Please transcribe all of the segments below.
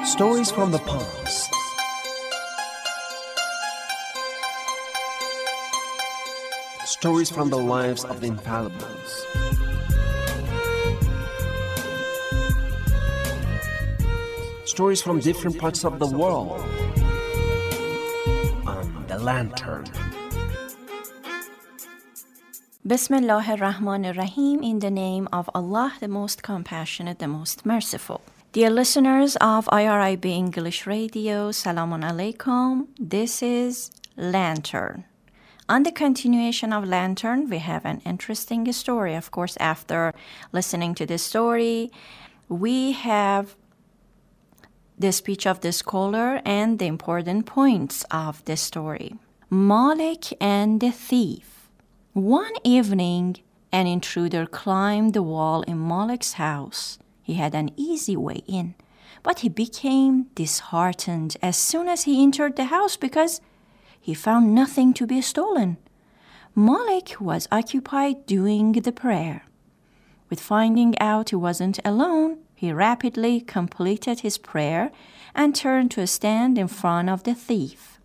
Stories from the past. Stories from the lives of the infallibles. Stories from different parts of the world. On The Lantern. Bismillah ar-Rahman ar-Rahim, in the name of Allah, the most compassionate, the most merciful. Dear listeners of IRIB English Radio, Salamun Alaikum. This is Lantern. On the continuation of Lantern, we have an interesting story. Of course, after listening to this story, we have the speech of the scholar and the important points of the story. Malik and the thief. One evening, an intruder climbed the wall in Malik's house. He had an easy way in, but he became disheartened as soon as he entered the house because he found nothing to be stolen. Malik was occupied doing the prayer. With finding out he wasn't alone, he rapidly completed his prayer and turned to stand in front of the thief.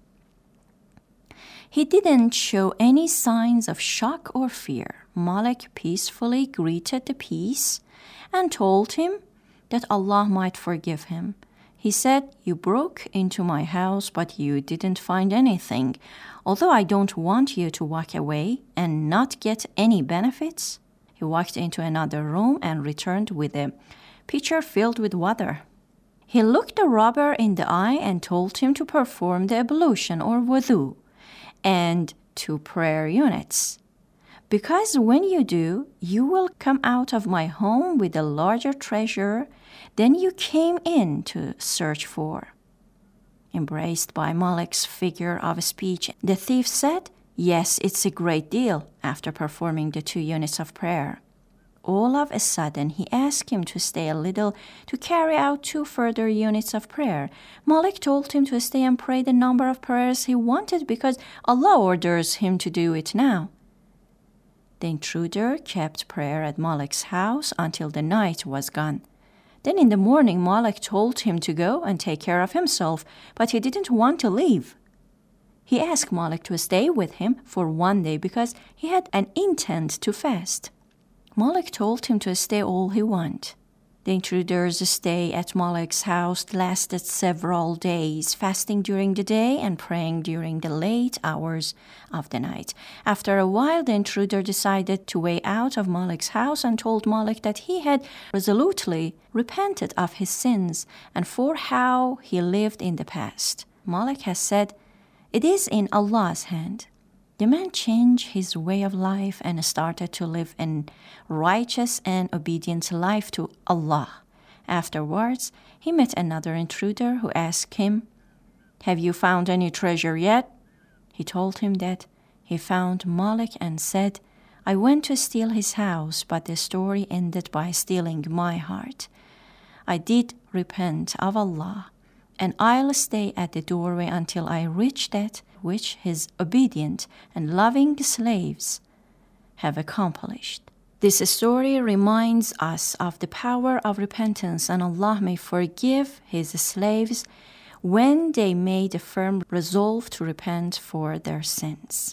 He didn't show any signs of shock or fear. Malik peacefully greeted the thief and told him that Allah might forgive him. He said, "You broke into my house, but you didn't find anything. Although I don't want you to walk away and not get any benefits." He walked into another room and returned with a pitcher filled with water. He looked the robber in the eye and told him to perform the ablution or wudu and 2 prayer units. "Because when you do, you will come out of my home with a larger treasure than you came in to search for." Embraced by Malik's figure of speech, the thief said, "Yes, it's a great deal," after performing the 2 units of prayer. All of a sudden, he asked him to stay a little to carry out 2 further units of prayer. Malik told him to stay and pray the number of prayers he wanted because Allah orders him to do it now. The intruder kept prayer at Malik's house until the night was gone. Then in the morning, Malik told him to go and take care of himself, but he didn't want to leave. He asked Malik to stay with him for 1 day because he had an intent to fast. Malik told him to stay all he wanted. The intruder's stay at Malik's house lasted several days, fasting during the day and praying during the late hours of the night. After a while, the intruder decided to way out of Malik's house and told Malik that he had resolutely repented of his sins and for how he lived in the past. Malik has said, "It is in Allah's hand." The man changed his way of life and started to live a righteous and obedient life to Allah. Afterwards, he met another intruder who asked him, "Have you found any treasure yet?" He told him that he found Malik and said, "I went to steal his house, but the story ended by stealing my heart. I did repent of Allah, and I'll stay at the doorway until I reach that which his obedient and loving slaves have accomplished." This story reminds us of the power of repentance, and Allah may forgive his slaves when they made a firm resolve to repent for their sins.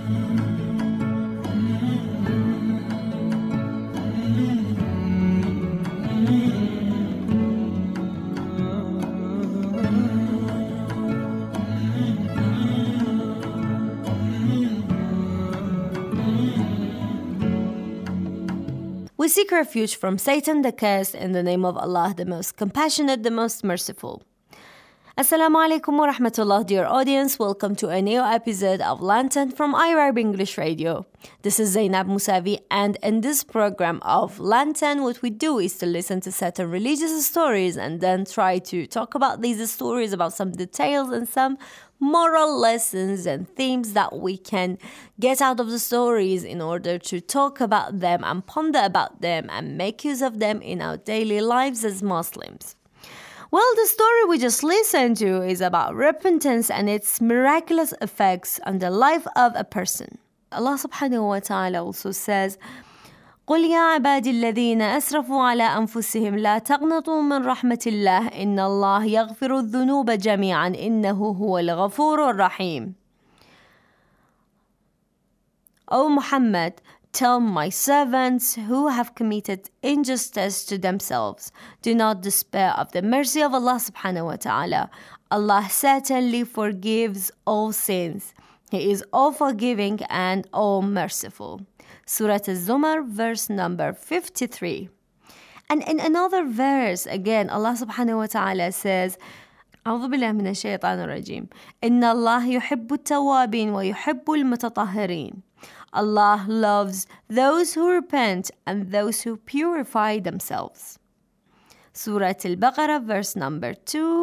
We seek refuge from Satan the cursed in the name of Allah, the most compassionate, the most merciful. Assalamu alaikum wa rahmatullah, dear audience. Welcome to a new episode of Lantern from IRIB English Radio. This is Zainab Musavi, and in this program of Lantern, what we do is to listen to certain religious stories and then try to talk about these stories, about some details and some moral lessons and themes that we can get out of the stories in order to talk about them and ponder about them and make use of them in our daily lives as Muslims. Well, the story we just listened to is about repentance and its miraculous effects on the life of a person. Allah subhanahu wa ta'ala also says, قل يا عبادي الذين أسرفوا على أنفسهم لا تقنطوا من رحمة الله إن الله يغفر الذنوب جميعا إنه هو الغفور الرحيم. O Muhammad, tell my servants who have committed injustice to themselves, do not despair of the mercy of Allah subhanahu wa ta'ala. Allah certainly forgives all sins. He is all forgiving and all merciful. Surah Al-Zumar, verse number 53. And in another verse, again, Allah subhanahu wa ta'ala says, أعوذ بالله من الشيطان الرجيم إن الله يحب التوابين ويحب المتطهرين. Allah loves those who repent and those who purify themselves. Surah Al-Baqarah, verse number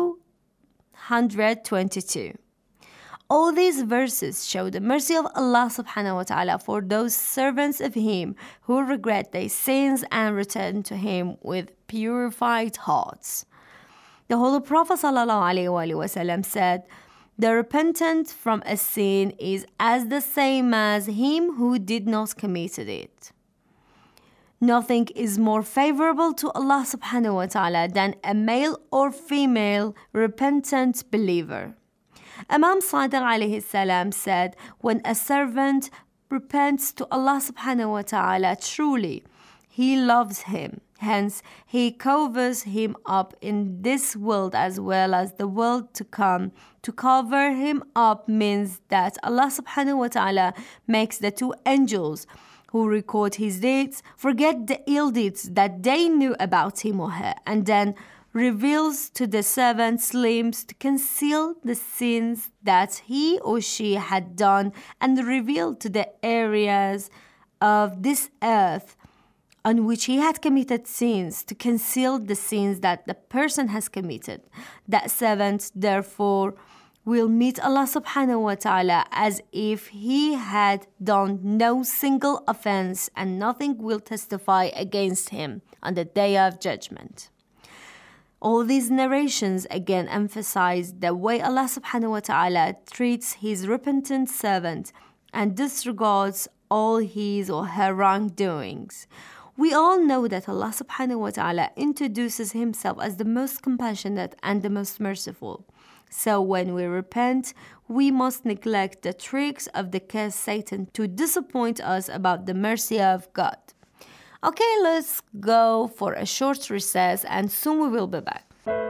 222. All these verses show the mercy of Allah subhanahu wa ta'ala for those servants of Him who regret their sins and return to Him with purified hearts. The Holy Prophet sallallahu alaihi wasallam said, the repentant from a sin is as the same as him who did not commit it. Nothing is more favorable to Allah subhanahu wa ta'ala than a male or female repentant believer. Imam Sadiq alayhi salam said, when a servant repents to Allah subhanahu wa ta'ala truly, He loves him. Hence, He covers him up in this world as well as the world to come. To cover him up means that Allah subhanahu wa ta'ala makes the two angels who record his deeds forget the ill deeds that they knew about him or her, and then reveals to the servant's limbs to conceal the sins that he or she had done, and reveal to the areas of this earth on which he had committed sins to conceal the sins that the person has committed. That servant, therefore, will meet Allah subhanahu wa ta'ala as if he had done no single offense, and nothing will testify against him on the day of judgment. All these narrations again emphasize the way Allah subhanahu wa ta'ala treats His repentant servant and disregards all his or her wrongdoings. We all know that Allah subhanahu wa ta'ala introduces Himself as the most compassionate and the most merciful. So when we repent, we must neglect the tricks of the cursed Satan to disappoint us about the mercy of God. Okay, let's go for a short recess and soon we will be back.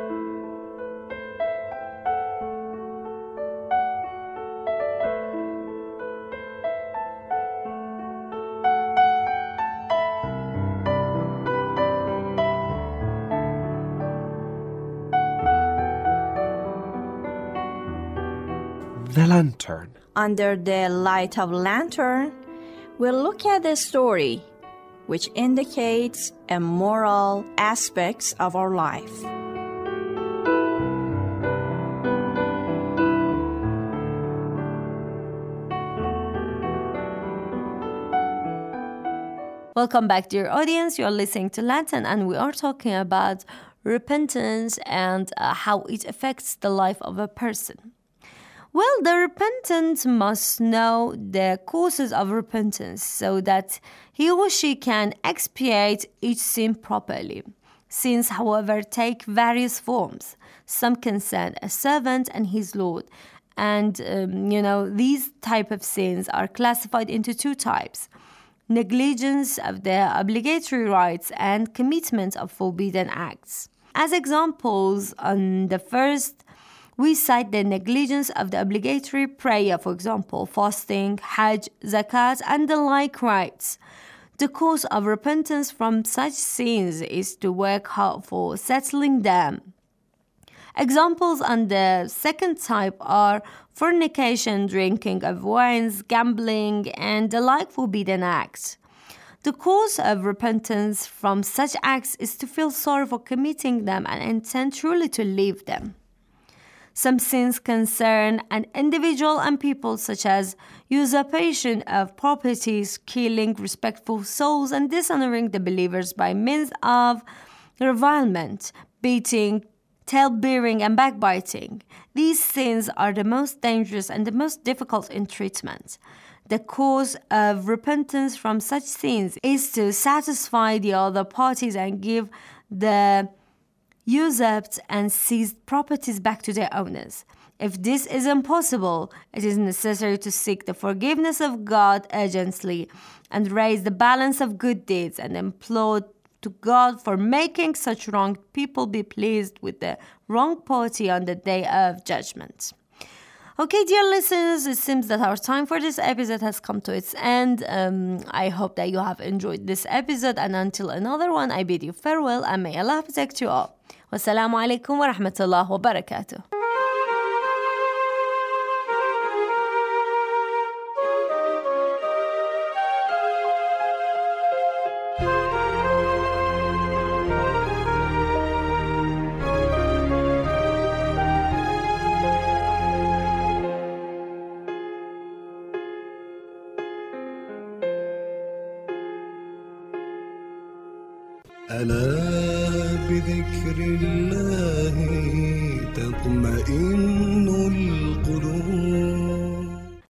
The lantern. Under the light of lantern, we'll look at the story which indicates a moral aspects of our life. Welcome back, dear audience. You are listening to Lantern, and we are talking about repentance and how it affects the life of a person. Well, the repentant must know the causes of repentance so that he or she can expiate each sin properly. Sins, however, take various forms. Some concern a servant and his Lord. And, these type of sins are classified into two types: negligence of the obligatory rights and commitment of forbidden acts. As examples, on the first, we cite the negligence of the obligatory prayer, for example, fasting, Hajj, Zakat, and the like rites. The cause of repentance from such sins is to work hard for settling them. Examples on the second type are fornication, drinking of wines, gambling, and the like forbidden acts. The cause of repentance from such acts is to feel sorry for committing them and intend truly to leave them. Some sins concern an individual and people, such as usurpation of properties, killing respectful souls, and dishonoring the believers by means of revilement, beating, tale-bearing, and backbiting. These sins are the most dangerous and the most difficult in treatment. the cause of repentance from such sins is to satisfy the other parties and give the usurped and seized properties back to their owners. If this is impossible, it is necessary to seek the forgiveness of God urgently and raise the balance of good deeds and implore to God for making such wronged people be pleased with the wrong party on the day of judgment. Okay, dear listeners, it seems that our time for this episode has come to its end. I hope that you have enjoyed this episode, and until another one, I bid you farewell and may Allah protect you all. Wassalamu alaikum wa rahmatullah wa barakatuh. ألا بذكر الله تطمئن